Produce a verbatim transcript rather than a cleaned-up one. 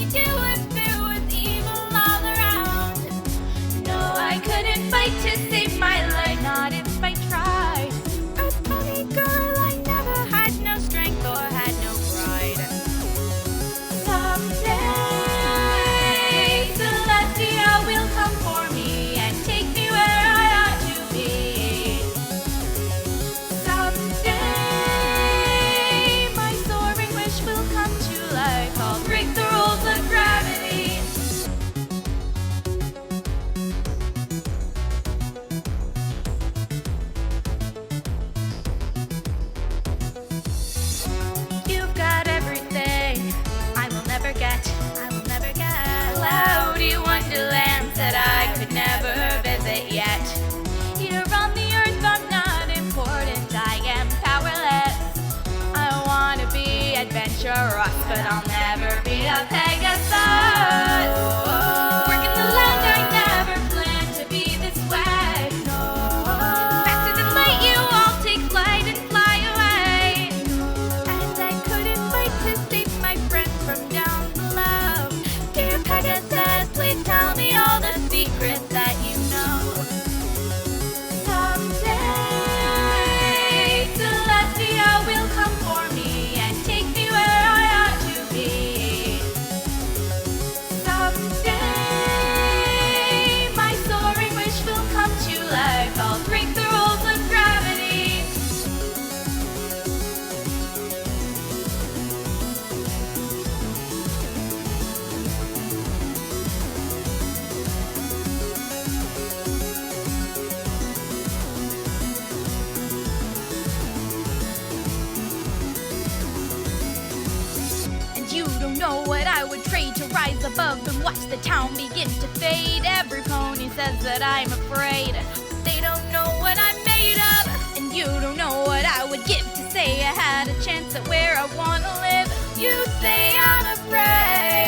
you do if there was evil all around? No, I couldn't fight to save my life, not if I tried. A funny girl, I never had no strength or had no pride. Someday, Celestia will come for me and take me where I ought to be. Someday, my soaring wish will come to life. I'll break the rules of gravity. You've got everything I will never get, I will never get. Cloudy wonderlands that I could never visit yet. Here on the earth I'm not important, I am powerless. I wanna be adventurous, but I'll never be a Pegasus. Working the land, I never planned to be this way. Faster than light, you all take flight and fly away. And I couldn't fight to save my friends from down below. Dear Pegasus, please tell me all the secrets that you know. Someday, Celestia will come for me and take me where I ought to be. Someday, my soaring wish will come to life. I'll break the rules of gravity. And you don't know what I would trade to rise above and watch the town begin to fade. Every pony says that I'm afraid. They don't know what I'm made of. And you don't know what I would give to say I had a chance at where I wanna live. You say I'm afraid.